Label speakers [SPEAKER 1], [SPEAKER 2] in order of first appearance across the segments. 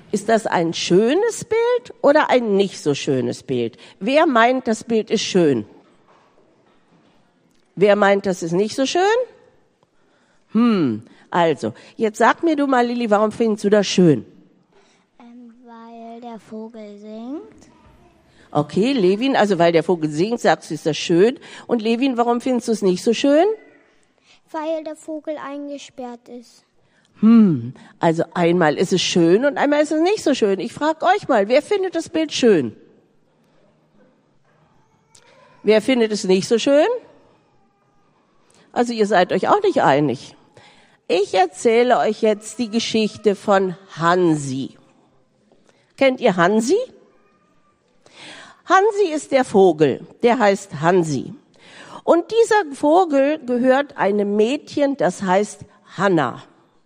[SPEAKER 1] Ist das ein schönes Bild oder ein nicht so schönes Bild? Wer meint, das Bild ist schön? Wer meint, das ist nicht so schön? Also, jetzt sag mir du mal, Lilly, warum findest du das schön?
[SPEAKER 2] Weil der Vogel singt.
[SPEAKER 1] Okay, Levin, also weil der Vogel singt, sagst du, ist das schön. Und Levin, warum findest du es nicht so schön?
[SPEAKER 2] Weil der Vogel eingesperrt ist.
[SPEAKER 1] Also einmal ist es schön und einmal ist es nicht so schön. Ich frage euch mal, wer findet das Bild schön? Wer findet es nicht so schön? Also ihr seid euch auch nicht einig. Ich erzähle euch jetzt die Geschichte von Hansi. Kennt ihr Hansi? Hansi ist der Vogel, der heißt Hansi. Und dieser Vogel gehört einem Mädchen, das heißt Hanna.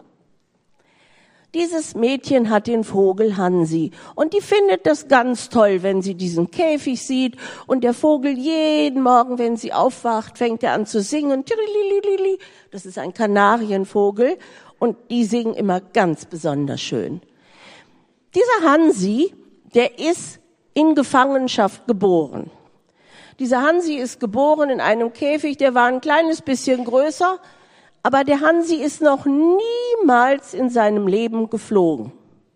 [SPEAKER 1] Dieses Mädchen hat den Vogel Hansi und die findet das ganz toll, wenn sie diesen Käfig sieht und der Vogel jeden Morgen, wenn sie aufwacht, fängt er an zu singen. Das ist ein Kanarienvogel und die singen immer ganz besonders schön. Dieser Hansi, der ist in Gefangenschaft geboren. Dieser Hansi ist geboren in einem Käfig, der war ein kleines bisschen größer, aber der Hansi ist noch niemals in seinem Leben geflogen.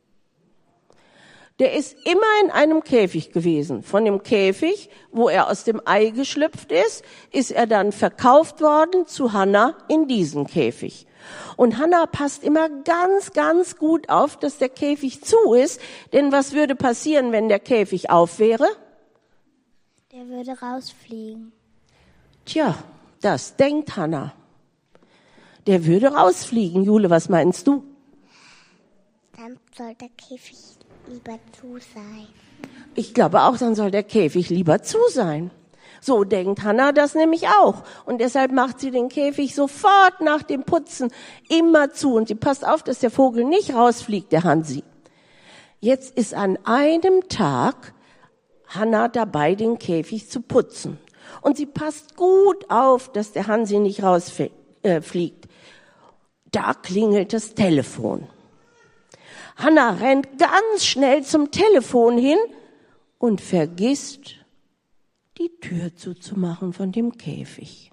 [SPEAKER 1] Der ist immer in einem Käfig gewesen. Von dem Käfig, wo er aus dem Ei geschlüpft ist er dann verkauft worden zu Hanna in diesen Käfig. Und Hanna passt immer ganz, ganz gut auf, dass der Käfig zu ist. Denn was würde passieren, wenn der Käfig auf wäre?
[SPEAKER 2] Der würde rausfliegen.
[SPEAKER 1] Tja, das denkt Hanna. Der würde rausfliegen. Jule, was meinst du?
[SPEAKER 2] Dann soll der Käfig lieber zu sein.
[SPEAKER 1] Ich glaube auch, dann soll der Käfig lieber zu sein. So denkt Hanna das nämlich auch. Und deshalb macht sie den Käfig sofort nach dem Putzen immer zu. Und sie passt auf, dass der Vogel nicht rausfliegt, der Hansi. Jetzt ist an einem Tag Hanna dabei, den Käfig zu putzen. Und sie passt gut auf, dass der Hansi nicht rausfliegt. Da klingelt das Telefon. Hanna rennt ganz schnell zum Telefon hin und vergisst, die Tür zuzumachen von dem Käfig.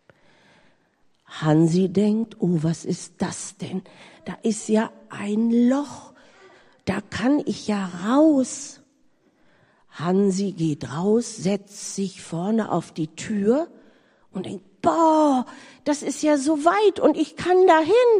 [SPEAKER 1] Hansi denkt, oh, was ist das denn? Da ist ja ein Loch, da kann ich ja raus. Hansi geht raus, setzt sich vorne auf die Tür und denkt, boah, das ist ja so weit und ich kann da hin.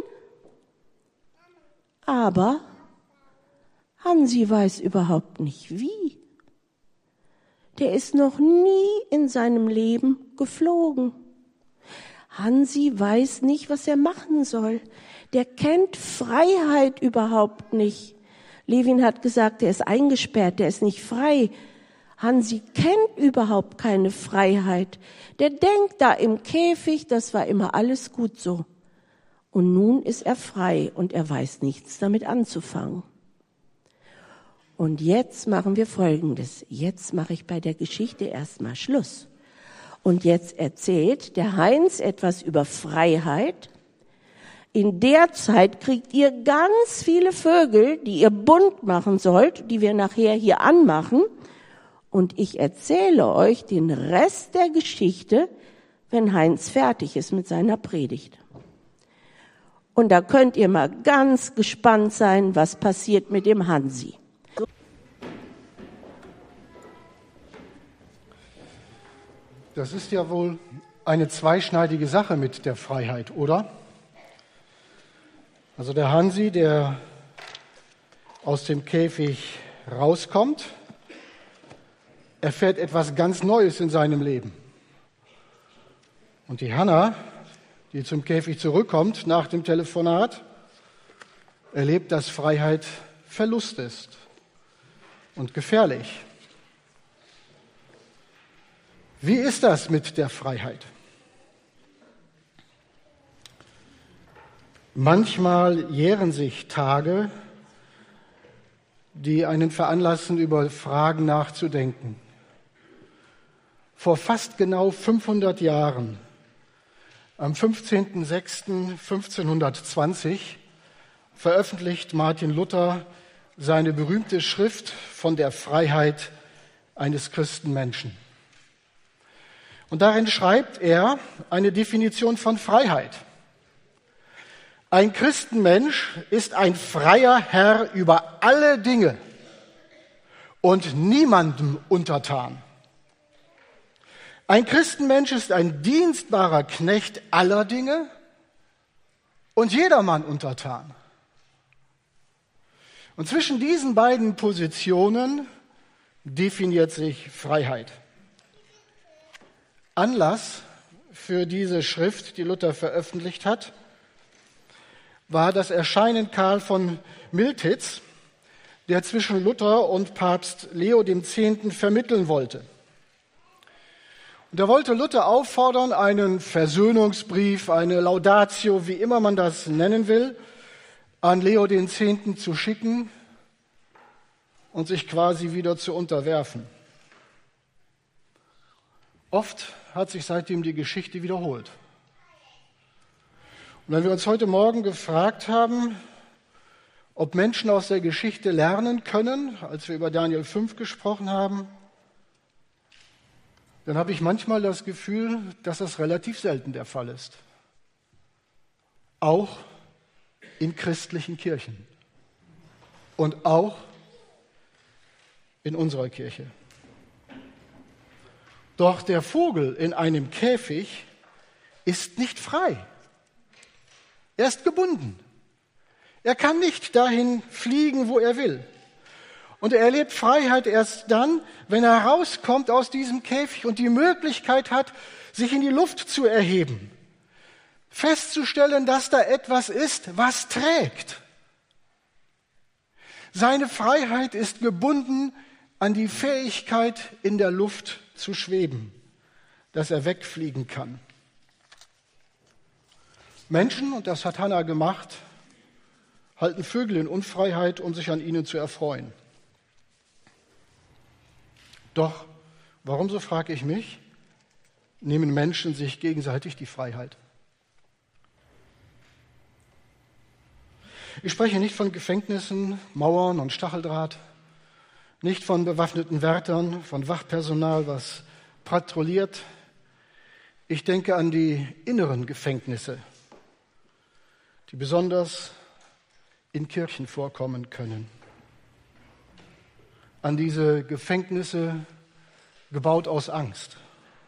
[SPEAKER 1] Aber Hansi weiß überhaupt nicht wie. Der ist noch nie in seinem Leben geflogen. Hansi weiß nicht, was er machen soll. Der kennt Freiheit überhaupt nicht. Levin hat gesagt, der ist eingesperrt, der ist nicht frei. Hansi kennt überhaupt keine Freiheit. Der denkt da im Käfig, das war immer alles gut so. Und nun ist er frei und er weiß nichts damit anzufangen. Und jetzt machen wir Folgendes. Jetzt mache ich bei der Geschichte erstmal Schluss. Und jetzt erzählt der Heinz etwas über Freiheit. In der Zeit kriegt ihr ganz viele Vögel, die ihr bunt machen sollt, die wir nachher hier anmachen. Und ich erzähle euch den Rest der Geschichte, wenn Heinz fertig ist mit seiner Predigt. Und da könnt ihr mal ganz gespannt sein, was passiert mit dem Hansi.
[SPEAKER 3] Das ist ja wohl eine zweischneidige Sache mit der Freiheit, oder? Also der Hansi, der aus dem Käfig rauskommt, erfährt etwas ganz Neues in seinem Leben. Und die Hanna, die zum Käfig zurückkommt nach dem Telefonat, erlebt, dass Freiheit Verlust ist und gefährlich. Wie ist das mit der Freiheit? Manchmal jähren sich Tage, die einen veranlassen, über Fragen nachzudenken. Vor fast genau 500 Jahren, am 15.06.1520, veröffentlicht Martin Luther seine berühmte Schrift von der Freiheit eines Christenmenschen. Und darin schreibt er eine Definition von Freiheit. Ein Christenmensch ist ein freier Herr über alle Dinge und niemandem untertan. Ein Christenmensch ist ein dienstbarer Knecht aller Dinge und jedermann untertan. Und zwischen diesen beiden Positionen definiert sich Freiheit. Anlass für diese Schrift, die Luther veröffentlicht hat, war das Erscheinen Karl von Miltitz, der zwischen Luther und Papst Leo X. vermitteln wollte. Und er wollte Luther auffordern, einen Versöhnungsbrief, eine Laudatio, wie immer man das nennen will, an Leo X. zu schicken und sich quasi wieder zu unterwerfen. Oft hat sich seitdem die Geschichte wiederholt. Und wenn wir uns heute Morgen gefragt haben, ob Menschen aus der Geschichte lernen können, als wir über Daniel 5 gesprochen haben, dann habe ich manchmal das Gefühl, dass das relativ selten der Fall ist. Auch in christlichen Kirchen und auch in unserer Kirche. Doch der Vogel in einem Käfig ist nicht frei. Er ist gebunden. Er kann nicht dahin fliegen, wo er will. Und er erlebt Freiheit erst dann, wenn er herauskommt aus diesem Käfig und die Möglichkeit hat, sich in die Luft zu erheben. Festzustellen, dass da etwas ist, was trägt. Seine Freiheit ist gebunden an die Fähigkeit, in der Luft zu schweben, dass er wegfliegen kann. Menschen, und das hat Hannah gemacht, halten Vögel in Unfreiheit, um sich an ihnen zu erfreuen. Doch, warum, so frage ich mich, nehmen Menschen sich gegenseitig die Freiheit? Ich spreche nicht von Gefängnissen, Mauern und Stacheldraht, nicht von bewaffneten Wärtern, von Wachpersonal, was patrouilliert. Ich denke an die inneren Gefängnisse, die besonders in Kirchen vorkommen können. An diese Gefängnisse gebaut aus Angst,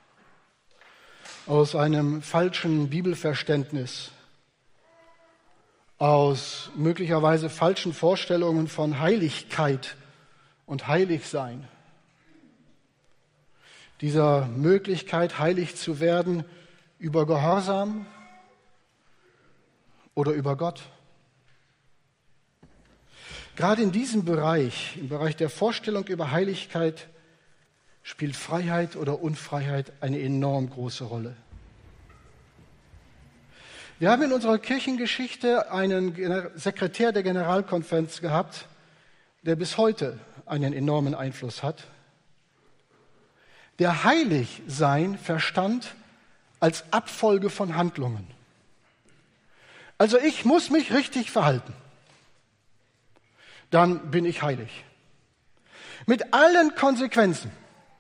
[SPEAKER 3] aus einem falschen Bibelverständnis, aus möglicherweise falschen Vorstellungen von Heiligkeit und Heiligsein. Dieser Möglichkeit, heilig zu werden über Gehorsam oder über Gott. Gerade in diesem Bereich, im Bereich der Vorstellung über Heiligkeit, spielt Freiheit oder Unfreiheit eine enorm große Rolle. Wir haben in unserer Kirchengeschichte einen Sekretär der Generalkonferenz gehabt, der bis heute einen enormen Einfluss hat, der Heiligsein verstand als Abfolge von Handlungen. Also ich muss mich richtig verhalten. Dann bin ich heilig. Mit allen Konsequenzen.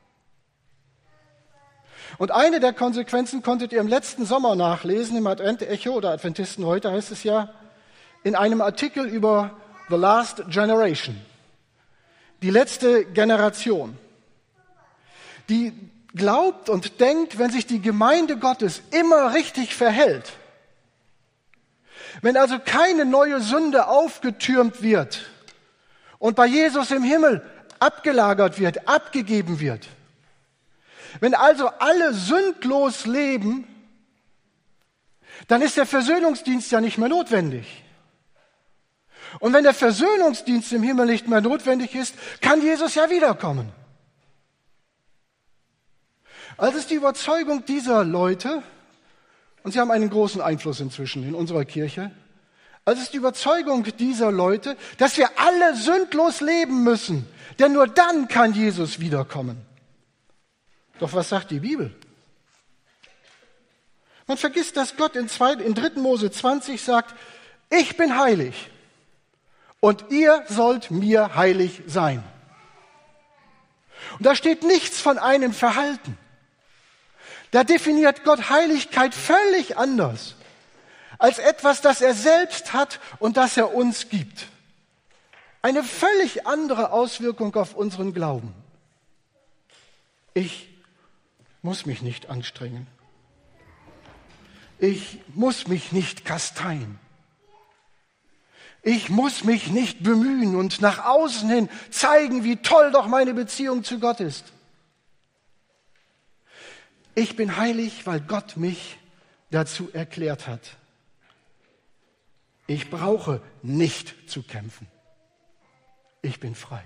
[SPEAKER 3] Und eine der Konsequenzen konntet ihr im letzten Sommer nachlesen, im Advent-Echo oder Adventisten heute heißt es ja, in einem Artikel über The Last Generation. Die letzte Generation, die glaubt und denkt, wenn sich die Gemeinde Gottes immer richtig verhält, wenn also keine neue Sünde aufgetürmt wird und bei Jesus im Himmel abgelagert wird, abgegeben wird, wenn also alle sündlos leben, dann ist der Versöhnungsdienst ja nicht mehr notwendig. Und wenn der Versöhnungsdienst im Himmel nicht mehr notwendig ist, kann Jesus ja wiederkommen. Also ist die Überzeugung dieser Leute, und sie haben einen großen Einfluss inzwischen in unserer Kirche, also ist die Überzeugung dieser Leute, dass wir alle sündlos leben müssen, denn nur dann kann Jesus wiederkommen. Doch was sagt die Bibel? Man vergisst, dass Gott in 3. Mose 20 sagt, ich bin heilig Und ihr sollt mir heilig sein. Und da steht nichts von einem Verhalten. Da definiert Gott Heiligkeit völlig anders als etwas, das er selbst hat und das er uns gibt. Eine völlig andere Auswirkung auf unseren Glauben. Ich muss mich nicht anstrengen. Ich muss mich nicht kasteien. Ich muss mich nicht bemühen und nach außen hin zeigen, wie toll doch meine Beziehung zu Gott ist. Ich bin heilig, weil Gott mich dazu erklärt hat. Ich brauche nicht zu kämpfen. Ich bin frei.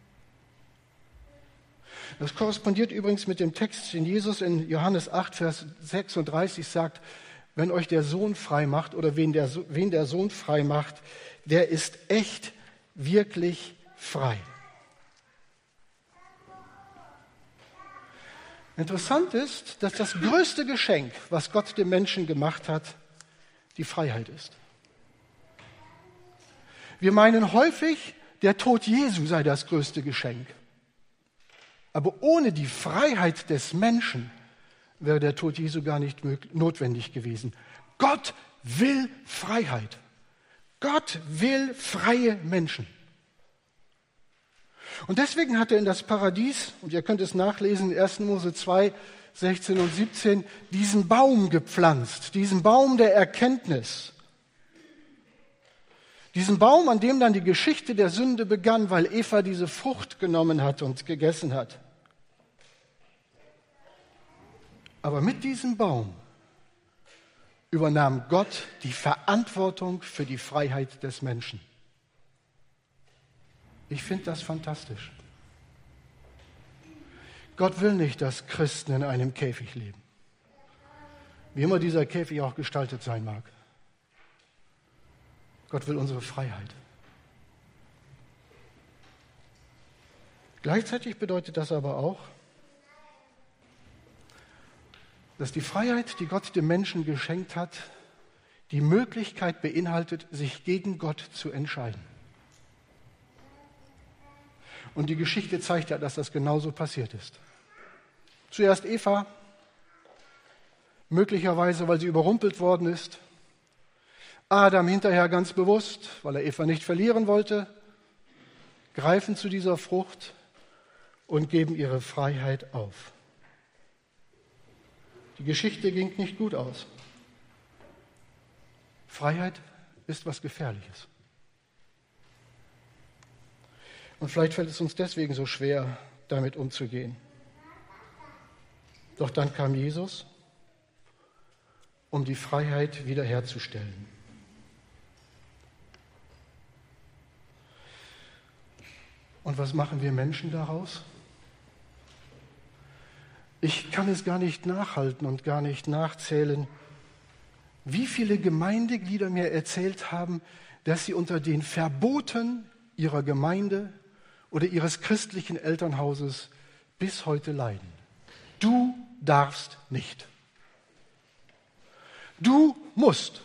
[SPEAKER 3] Das korrespondiert übrigens mit dem Text, den Jesus in Johannes 8, Vers 36 sagt, wenn euch der Sohn frei macht oder wen der Sohn frei macht, der ist echt, wirklich frei. Interessant ist, dass das größte Geschenk, was Gott dem Menschen gemacht hat, die Freiheit ist. Wir meinen häufig, der Tod Jesu sei das größte Geschenk. Aber ohne die Freiheit des Menschen wäre der Tod Jesu gar nicht notwendig gewesen. Gott will Freiheit. Gott will freie Menschen. Und deswegen hat er in das Paradies, und ihr könnt es nachlesen, 1. Mose 2, 16 und 17, diesen Baum gepflanzt, diesen Baum der Erkenntnis. Diesen Baum, an dem dann die Geschichte der Sünde begann, weil Eva diese Frucht genommen hat und gegessen hat. Aber mit diesem Baum übernahm Gott die Verantwortung für die Freiheit des Menschen. Ich finde das fantastisch. Gott will nicht, dass Christen in einem Käfig leben. Wie immer dieser Käfig auch gestaltet sein mag. Gott will unsere Freiheit. Gleichzeitig bedeutet das aber auch, dass die Freiheit, die Gott dem Menschen geschenkt hat, die Möglichkeit beinhaltet, sich gegen Gott zu entscheiden. Und die Geschichte zeigt ja, dass das genauso passiert ist. Zuerst Eva, möglicherweise, weil sie überrumpelt worden ist. Adam hinterher ganz bewusst, weil er Eva nicht verlieren wollte, greifen zu dieser Frucht und geben ihre Freiheit auf. Die Geschichte ging nicht gut aus. Freiheit ist was Gefährliches. Und vielleicht fällt es uns deswegen so schwer, damit umzugehen. Doch dann kam Jesus, um die Freiheit wiederherzustellen. Und was machen wir Menschen daraus? Ich kann es gar nicht nachhalten und gar nicht nachzählen, wie viele Gemeindeglieder mir erzählt haben, dass sie unter den Verboten ihrer Gemeinde oder ihres christlichen Elternhauses bis heute leiden. Du darfst nicht. Du musst.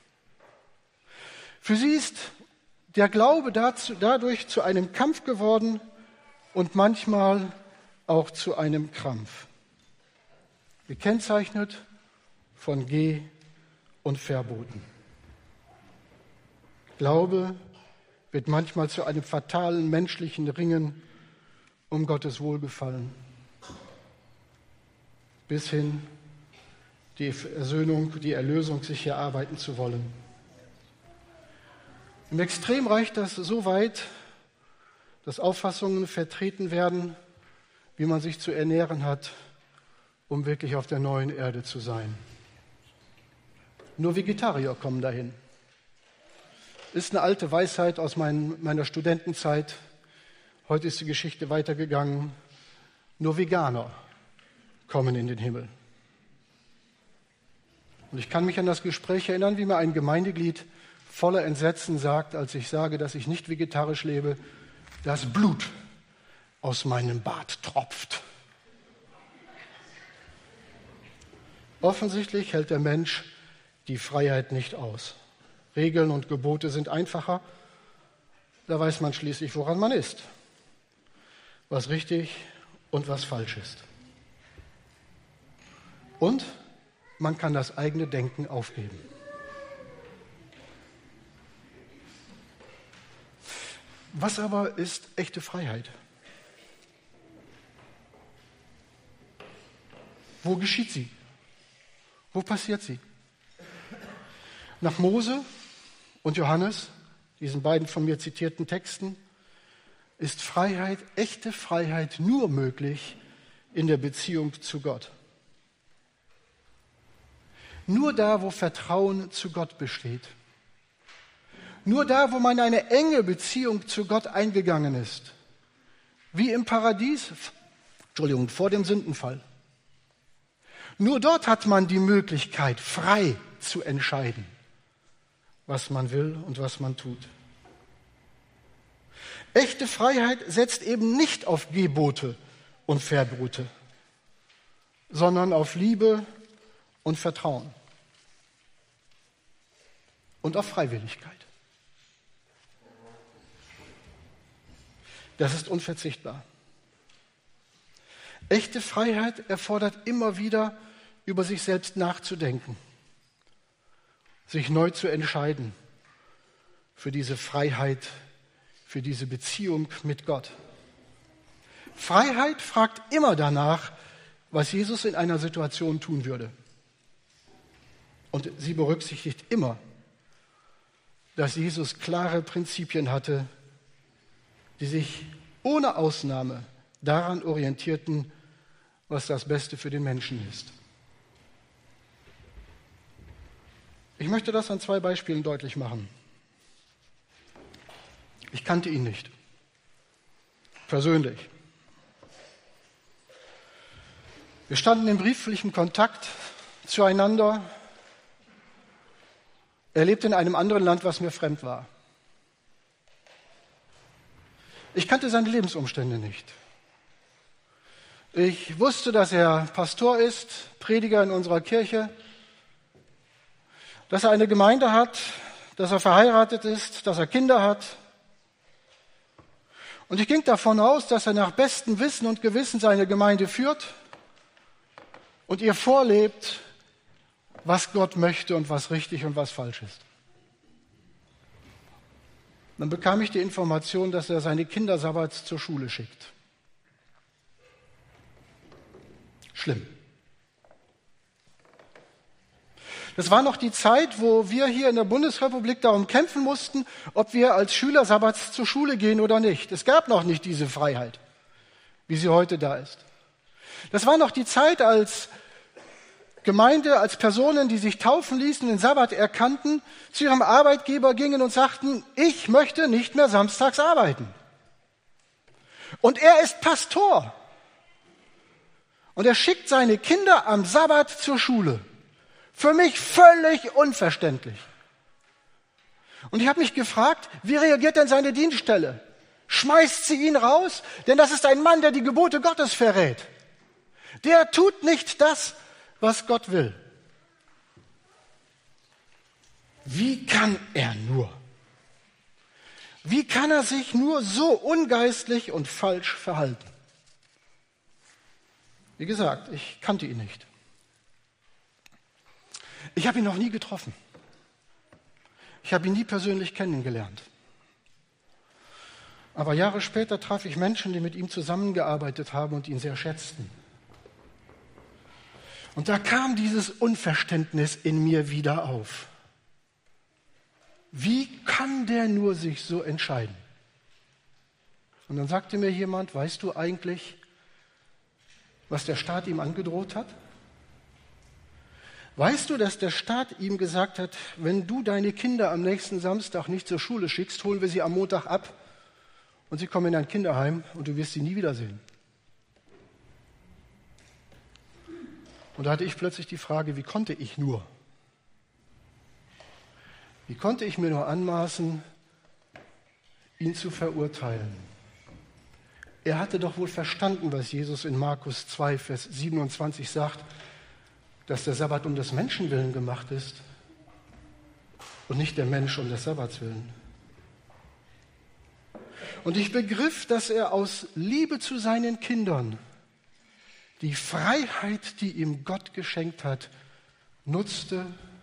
[SPEAKER 3] Für sie ist der Glaube dadurch zu einem Kampf geworden und manchmal auch zu einem Krampf. Gekennzeichnet von Geh- und Verboten. Glaube wird manchmal zu einem fatalen menschlichen Ringen um Gottes Wohlgefallen. Bis hin die Versöhnung, die Erlösung sich erarbeiten zu wollen. Im Extrem reicht das so weit, dass Auffassungen vertreten werden, wie man sich zu ernähren hat, um wirklich auf der neuen Erde zu sein. Nur Vegetarier kommen dahin. Ist eine alte Weisheit aus meiner Studentenzeit. Heute ist die Geschichte weitergegangen. Nur Veganer kommen in den Himmel. Und ich kann mich an das Gespräch erinnern, wie mir ein Gemeindeglied voller Entsetzen sagt, als ich sage, dass ich nicht vegetarisch lebe, das Blut aus meinem Bart tropft. Offensichtlich hält der Mensch die Freiheit nicht aus. Regeln und Gebote sind einfacher da weiß man schließlich, woran man ist, was richtig und was falsch ist. Und man kann das eigene Denken aufgeben. Was aber ist echte Freiheit? Wo geschieht sie? Wo passiert sie? Nach Mose und Johannes, diesen beiden von mir zitierten Texten, ist Freiheit, echte Freiheit nur möglich in der Beziehung zu Gott. Nur da, wo Vertrauen zu Gott besteht. Nur da, wo man eine enge Beziehung zu Gott eingegangen ist. Wie im Paradies, vor dem Sündenfall. Nur dort hat man die Möglichkeit, frei zu entscheiden, was man will und was man tut. Echte Freiheit setzt eben nicht auf Gebote und Verbote, sondern auf Liebe und Vertrauen und auf Freiwilligkeit. Das ist unverzichtbar. Echte Freiheit erfordert immer wieder, über sich selbst nachzudenken, sich neu zu entscheiden für diese Freiheit, für diese Beziehung mit Gott. Freiheit fragt immer danach, was Jesus in einer Situation tun würde. Und sie berücksichtigt immer, dass Jesus klare Prinzipien hatte, die sich ohne Ausnahme daran orientierten, was das Beste für den Menschen ist. Ich möchte das an 2 Beispielen deutlich machen. Ich kannte ihn nicht, persönlich. Wir standen in brieflichem Kontakt zueinander. Er lebte in einem anderen Land, was mir fremd war. Ich kannte seine Lebensumstände nicht. Ich wusste, dass er Pastor ist, Prediger in unserer Kirche, dass er eine Gemeinde hat, dass er verheiratet ist, dass er Kinder hat. Und ich ging davon aus, dass er nach bestem Wissen und Gewissen seine Gemeinde führt und ihr vorlebt, was Gott möchte und was richtig und was falsch ist. Dann bekam ich die Information, dass er seine Kinder sabbats zur Schule schickt. Schlimm. Das war noch die Zeit, wo wir hier in der Bundesrepublik darum kämpfen mussten, ob wir als Schüler sabbats zur Schule gehen oder nicht. Es gab noch nicht diese Freiheit, wie sie heute da ist. Das war noch die Zeit, als Gemeinde, als Personen, die sich taufen ließen, den Sabbat erkannten, zu ihrem Arbeitgeber gingen und sagten, ich möchte nicht mehr samstags arbeiten. Und er ist Pastor. Und er schickt seine Kinder am Sabbat zur Schule. Für mich völlig unverständlich. Und ich habe mich gefragt, wie reagiert denn seine Dienststelle? Schmeißt sie ihn raus? Denn das ist ein Mann, der die Gebote Gottes verrät. Der tut nicht das, was Gott will. Wie kann er nur? Wie kann er sich nur so ungeistlich und falsch verhalten? Wie gesagt, ich kannte ihn nicht. Ich habe ihn noch nie getroffen. Ich habe ihn nie persönlich kennengelernt. Aber Jahre später traf ich Menschen, die mit ihm zusammengearbeitet haben und ihn sehr schätzten. Und da kam dieses Unverständnis in mir wieder auf. Wie kann der nur sich so entscheiden? Und dann sagte mir jemand, weißt du eigentlich, was der Staat ihm angedroht hat? Weißt du, dass der Staat ihm gesagt hat, wenn du deine Kinder am nächsten Samstag nicht zur Schule schickst, holen wir sie am Montag ab und sie kommen in ein Kinderheim und du wirst sie nie wiedersehen. Und da hatte ich plötzlich die Frage, wie konnte ich nur? Wie konnte ich mir nur anmaßen, ihn zu verurteilen? Er hatte doch wohl verstanden, was Jesus in Markus 2, Vers 27 sagt, dass der Sabbat um des Menschen willen gemacht ist und nicht der Mensch um des Sabbats willen. Und ich begriff, dass er aus Liebe zu seinen Kindern die Freiheit, die ihm Gott geschenkt hat, nutzte,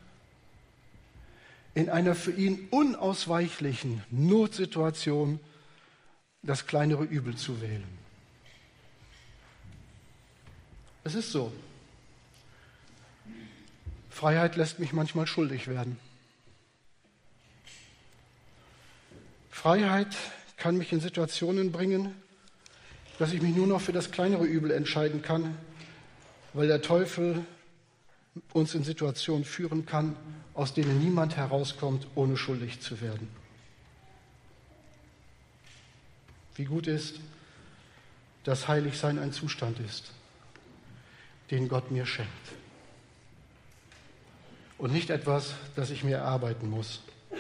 [SPEAKER 3] in einer für ihn unausweichlichen Notsituation das kleinere Übel zu wählen. Es ist so. Freiheit lässt mich manchmal schuldig werden. Freiheit kann mich in Situationen bringen, dass ich mich nur noch für das kleinere Übel entscheiden kann, weil der Teufel uns in Situationen führen kann, aus denen niemand herauskommt, ohne schuldig zu werden. Wie gut ist, dass Heiligsein ein Zustand ist, den Gott mir schenkt. Und nicht etwas, das ich mir erarbeiten muss.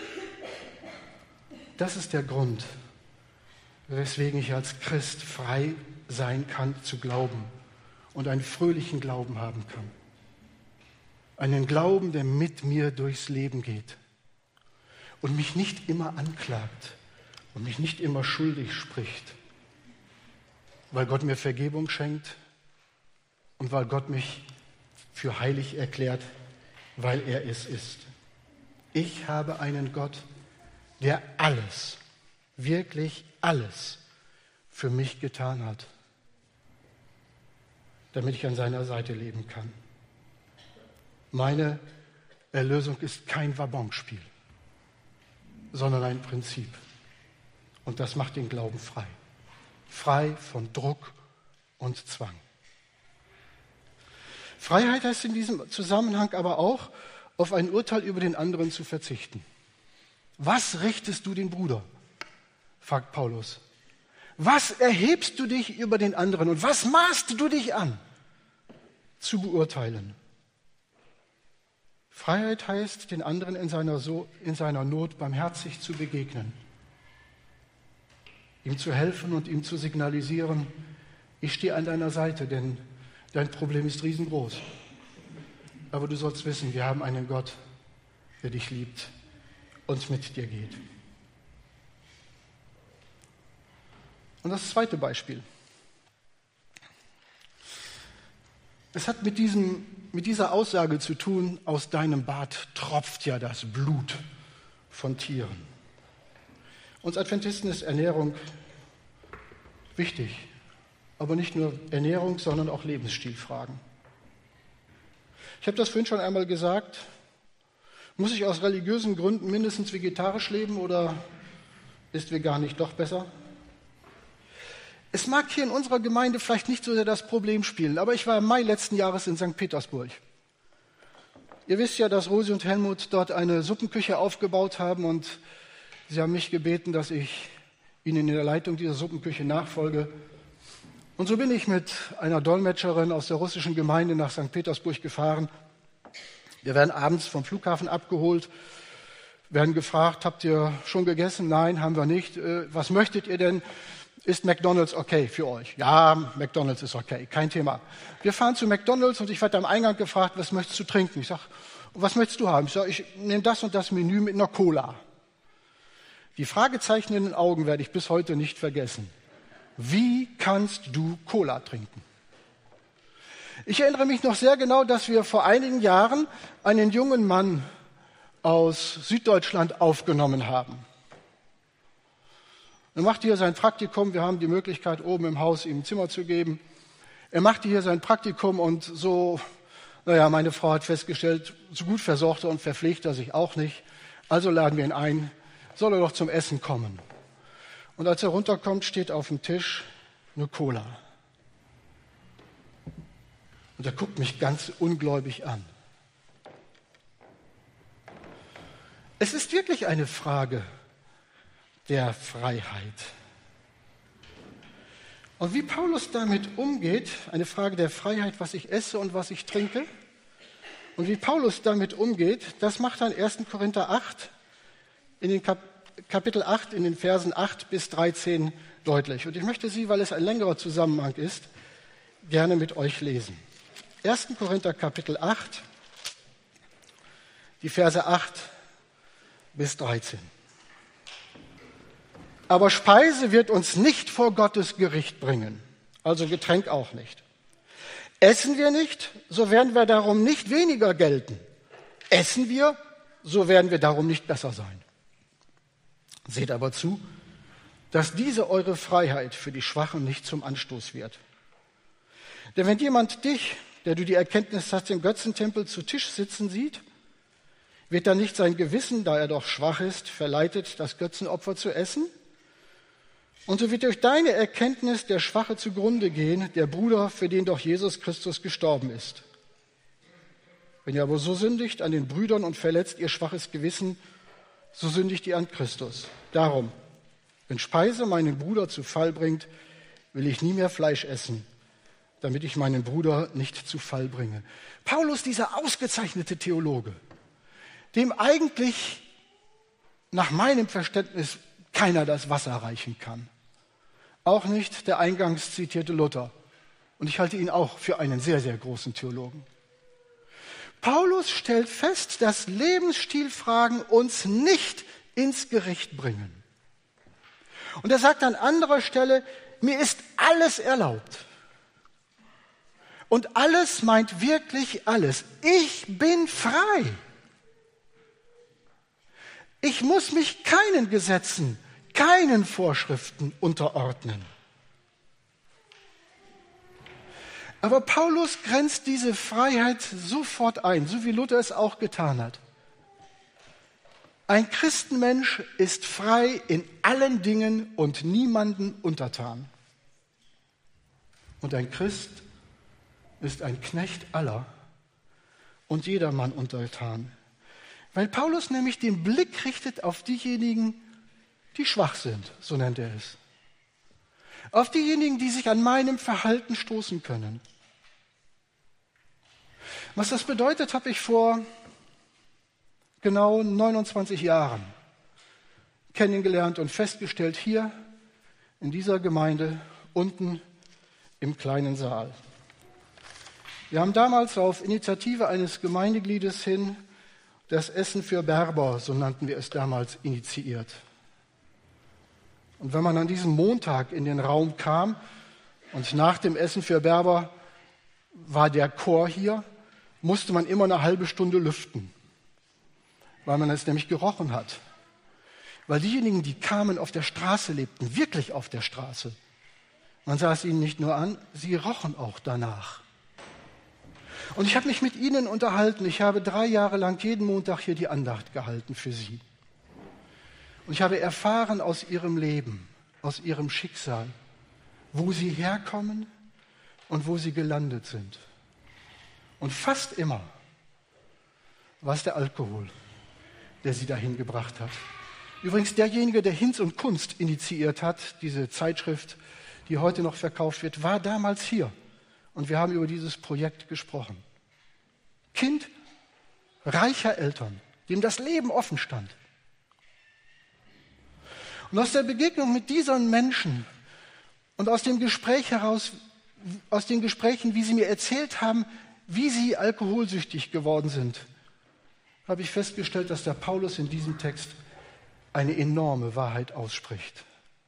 [SPEAKER 3] Das ist der Grund, weswegen ich als Christ frei sein kann zu glauben und einen fröhlichen Glauben haben kann. Einen Glauben, der mit mir durchs Leben geht und mich nicht immer anklagt und mich nicht immer schuldig spricht, weil Gott mir Vergebung schenkt und weil Gott mich für heilig erklärt, weil er es ist. Ich habe einen Gott, der alles, wirklich alles für mich getan hat, damit ich an seiner Seite leben kann. Meine Erlösung ist kein Wabonspiel, sondern ein Prinzip. Und das macht den Glauben frei. Frei von Druck und Zwang. Freiheit heißt in diesem Zusammenhang aber auch, auf ein Urteil über den anderen zu verzichten. Was richtest du den Bruder? Fragt Paulus. Was erhebst du dich über den anderen und was maßt du dich an, zu beurteilen? Freiheit heißt, den anderen in seiner Not barmherzig zu begegnen, ihm zu helfen und ihm zu signalisieren, ich stehe an deiner Seite, denn dein Problem ist riesengroß. Aber du sollst wissen, wir haben einen Gott, der dich liebt und mit dir geht. Und das zweite Beispiel. Es hat mit dieser Aussage zu tun, aus deinem Bart tropft ja das Blut von Tieren. Uns Adventisten ist Ernährung wichtig, aber nicht nur Ernährung, sondern auch Lebensstilfragen. Ich habe das vorhin schon einmal gesagt, muss ich aus religiösen Gründen mindestens vegetarisch leben oder ist vegan nicht doch besser? Es mag hier in unserer Gemeinde vielleicht nicht so sehr das Problem spielen, aber ich war im Mai letzten Jahres in St. Petersburg. Ihr wisst ja, dass Rosi und Helmut dort eine Suppenküche aufgebaut haben und sie haben mich gebeten, dass ich ihnen in der Leitung dieser Suppenküche nachfolge. Und so bin ich mit einer Dolmetscherin aus der russischen Gemeinde nach St. Petersburg gefahren. Wir werden abends vom Flughafen abgeholt, werden gefragt, habt ihr schon gegessen? Nein, haben wir nicht. Was möchtet ihr denn? Ist McDonald's okay für euch? Ja, McDonald's ist okay, kein Thema. Wir fahren zu McDonald's und ich werde am Eingang gefragt, was möchtest du trinken? Ich sage, was möchtest du haben? Ich sage, ich nehme das und das Menü mit einer Cola. Die Fragezeichen in den Augen werde ich bis heute nicht vergessen. Wie kannst du Cola trinken? Ich erinnere mich noch sehr genau, dass wir vor einigen Jahren einen jungen Mann aus Süddeutschland aufgenommen haben. Er machte hier sein Praktikum, wir haben die Möglichkeit, oben im Haus ihm ein Zimmer zu geben. Er machte hier sein Praktikum und meine Frau hat festgestellt, so gut versorgt und verpflegt er sich auch nicht. Also laden wir ihn ein, soll er doch zum Essen kommen. Und als er runterkommt, steht auf dem Tisch eine Cola. Und er guckt mich ganz ungläubig an. Es ist wirklich eine Frage der Freiheit. Und wie Paulus damit umgeht, eine Frage der Freiheit, was ich esse und was ich trinke, und wie Paulus damit umgeht, das macht er in 1. Korinther 8, in den Kapitel 8, in den Versen 8 bis 13 deutlich. Und ich möchte sie, weil es ein längerer Zusammenhang ist, gerne mit euch lesen. 1. Korinther Kapitel 8, die Verse 8 bis 13. Aber Speise wird uns nicht vor Gottes Gericht bringen, also Getränk auch nicht. Essen wir nicht, so werden wir darum nicht weniger gelten. Essen wir, so werden wir darum nicht besser sein. Seht aber zu, dass diese eure Freiheit für die Schwachen nicht zum Anstoß wird. Denn wenn jemand dich, der du die Erkenntnis hast, im Götzentempel zu Tisch sitzen sieht, wird dann nicht sein Gewissen, da er doch schwach ist, verleitet, das Götzenopfer zu essen? Und so wird durch deine Erkenntnis der Schwache zugrunde gehen, der Bruder, für den doch Jesus Christus gestorben ist. Wenn ihr aber so sündigt an den Brüdern und verletzt ihr schwaches Gewissen, so sündigt ihr an Christus. Darum, wenn Speise meinen Bruder zu Fall bringt, will ich nie mehr Fleisch essen, damit ich meinen Bruder nicht zu Fall bringe. Paulus, dieser ausgezeichnete Theologe, dem eigentlich nach meinem Verständnis keiner das Wasser reichen kann. Auch nicht der eingangs zitierte Luther. Und ich halte ihn auch für einen sehr, sehr großen Theologen. Paulus stellt fest, dass Lebensstilfragen uns nicht ins Gericht bringen. Und er sagt an anderer Stelle, mir ist alles erlaubt. Und alles meint wirklich alles. Ich bin frei. Ich muss mich keinen Gesetzen, keinen Vorschriften unterordnen. Aber Paulus grenzt diese Freiheit sofort ein, so wie Luther es auch getan hat. Ein Christenmensch ist frei in allen Dingen und niemanden untertan. Und ein Christ ist ein Knecht aller und jedermann untertan. Weil Paulus nämlich den Blick richtet auf diejenigen, die schwach sind, so nennt er es. Auf diejenigen, die sich an meinem Verhalten stoßen können. Was das bedeutet, habe ich vor genau 29 Jahren kennengelernt und festgestellt hier in dieser Gemeinde unten im kleinen Saal. Wir haben damals auf Initiative eines Gemeindegliedes hin das Essen für Berber, so nannten wir es damals, initiiert. Und wenn man an diesem Montag in den Raum kam und nach dem Essen für Berber war der Chor hier, musste man immer eine halbe Stunde lüften, weil man es nämlich gerochen hat. Weil diejenigen, die kamen, auf der Straße lebten, wirklich auf der Straße. Man sah es ihnen nicht nur an, sie rochen auch danach. Und ich habe mich mit ihnen unterhalten. Ich habe 3 Jahre lang jeden Montag hier die Andacht gehalten für sie. Und ich habe erfahren aus ihrem Leben, aus ihrem Schicksal, wo sie herkommen und wo sie gelandet sind. Und fast immer war es der Alkohol, der sie dahin gebracht hat. Übrigens derjenige, der Hinz und Kunst initiiert hat, diese Zeitschrift, die heute noch verkauft wird, war damals hier. Und wir haben über dieses Projekt gesprochen. Kind reicher Eltern, dem das Leben offen stand. Und aus der Begegnung mit diesen Menschen und aus dem Gespräch heraus, aus den Gesprächen, wie sie mir erzählt haben, wie sie alkoholsüchtig geworden sind, habe ich festgestellt, dass der Paulus in diesem Text eine enorme Wahrheit ausspricht.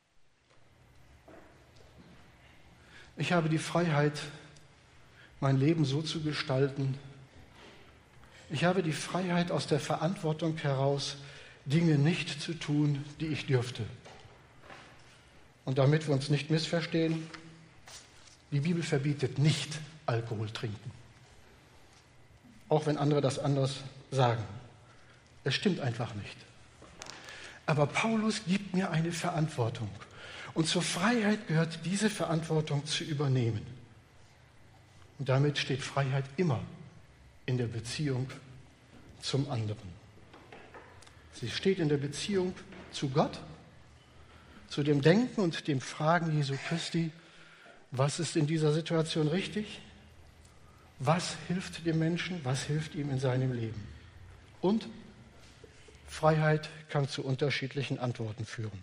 [SPEAKER 3] Ich habe die Freiheit, mein Leben so zu gestalten. Ich habe die Freiheit, aus der Verantwortung heraus Dinge nicht zu tun, die ich dürfte. Und damit wir uns nicht missverstehen, die Bibel verbietet nicht Alkohol trinken. Auch wenn andere das anders sagen. Es stimmt einfach nicht. Aber Paulus gibt mir eine Verantwortung. Und zur Freiheit gehört, diese Verantwortung zu übernehmen. Und damit steht Freiheit immer in der Beziehung zum anderen. Sie steht in der Beziehung zu Gott, zu dem Denken und dem Fragen Jesu Christi, was ist in dieser Situation richtig? Was hilft dem Menschen? Was hilft ihm in seinem Leben? Und Freiheit kann zu unterschiedlichen Antworten führen.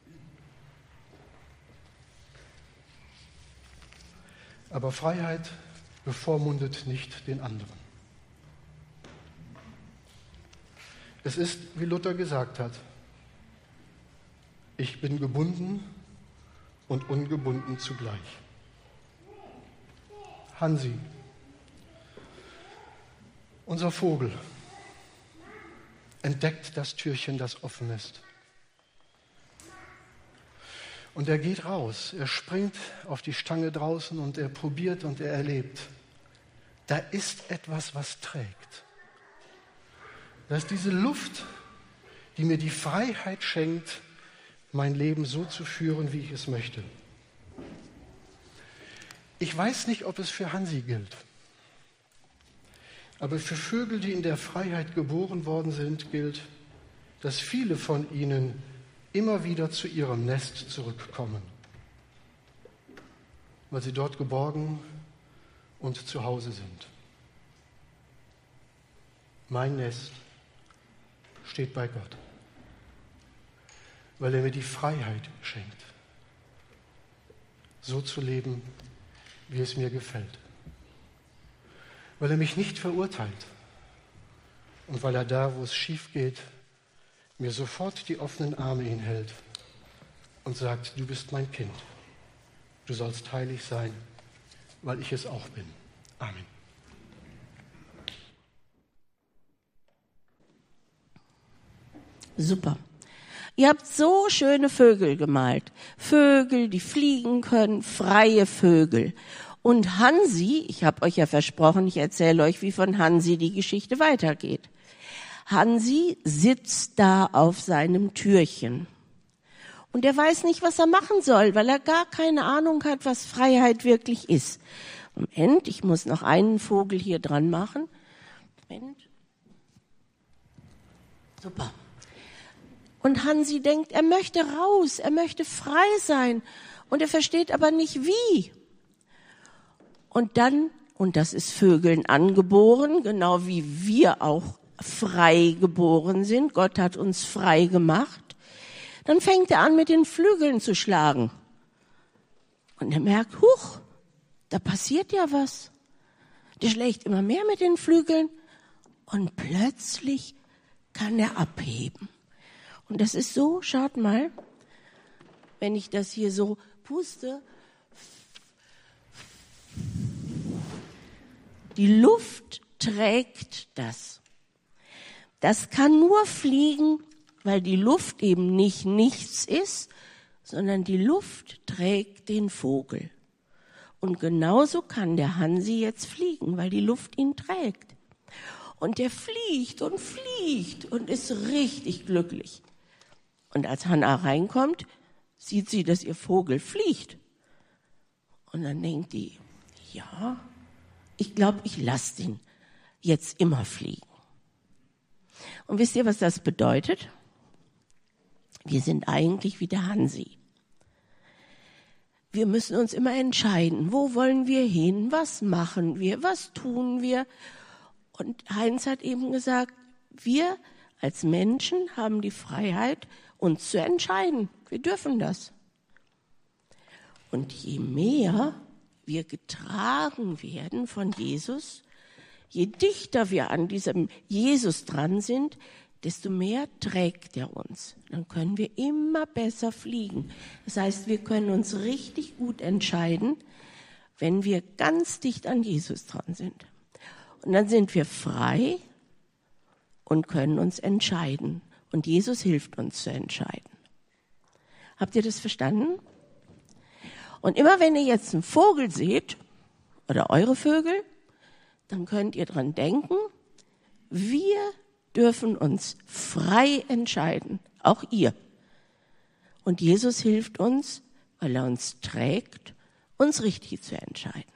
[SPEAKER 3] Aber Freiheit bevormundet nicht den anderen. Es ist, wie Luther gesagt hat, Ich bin gebunden und ungebunden zugleich. Hansi, unser Vogel, entdeckt das Türchen, das offen ist. Und er geht raus, er springt auf die Stange draußen und er probiert und er erlebt. Da ist etwas, was trägt. Da ist diese Luft, die mir die Freiheit schenkt, mein Leben so zu führen, wie ich es möchte. Ich weiß nicht, ob es für Hansi gilt. Aber für Vögel, die in der Freiheit geboren worden sind, gilt, dass viele von ihnen immer wieder zu ihrem Nest zurückkommen, weil sie dort geborgen und zu Hause sind. Mein Nest steht bei Gott, weil er mir die Freiheit schenkt, so zu leben, wie es mir gefällt. Weil er mich nicht verurteilt und weil er da, wo es schief geht, mir sofort die offenen Arme hinhält und sagt, du bist mein Kind, du sollst heilig sein, weil ich es auch bin. Amen.
[SPEAKER 1] Super. Ihr habt so schöne Vögel gemalt. Vögel, die fliegen können, freie Vögel. Und Hansi, ich habe euch ja versprochen, ich erzähle euch, wie von Hansi die Geschichte weitergeht. Hansi sitzt da auf seinem Türchen. Und er weiß nicht, was er machen soll, weil er gar keine Ahnung hat, was Freiheit wirklich ist. Moment, ich muss noch einen Vogel hier dran machen. Moment. Super. Und Hansi denkt, er möchte raus, er möchte frei sein. Und er versteht aber nicht, wie. Und dann, und das ist Vögeln angeboren, genau wie wir auch frei geboren sind, Gott hat uns frei gemacht, dann fängt er an, mit den Flügeln zu schlagen. Und er merkt, huch, da passiert ja was. Der schlägt immer mehr mit den Flügeln und plötzlich kann er abheben. Und das ist so, schaut mal, wenn ich das hier so puste, die Luft trägt das. Das kann nur fliegen, weil die Luft eben nicht nichts ist, sondern die Luft trägt den Vogel. Und genauso kann der Hansi jetzt fliegen, weil die Luft ihn trägt. Und der fliegt und ist richtig glücklich. Und als Hannah reinkommt, sieht sie, dass ihr Vogel fliegt. Und dann denkt die, ja, ich glaube, ich lasse den jetzt immer fliegen. Und wisst ihr, was das bedeutet? Wir sind eigentlich wie der Hansi. Wir müssen uns immer entscheiden, wo wollen wir hin, was machen wir, was tun wir. Und Heinz hat eben gesagt, wir als Menschen haben die Freiheit, uns zu entscheiden. Wir dürfen das. Und je mehr wir getragen werden von Jesus, je dichter wir an diesem Jesus dran sind, desto mehr trägt er uns. Dann können wir immer besser fliegen. Das heißt, wir können uns richtig gut entscheiden, wenn wir ganz dicht an Jesus dran sind. Und dann sind wir frei und können uns entscheiden. Und Jesus hilft uns zu entscheiden. Habt ihr das verstanden? Und immer wenn ihr jetzt einen Vogel seht, oder eure Vögel, dann könnt ihr dran denken, wir dürfen uns frei entscheiden, auch ihr. Und Jesus hilft uns, weil er uns trägt, uns richtig zu entscheiden.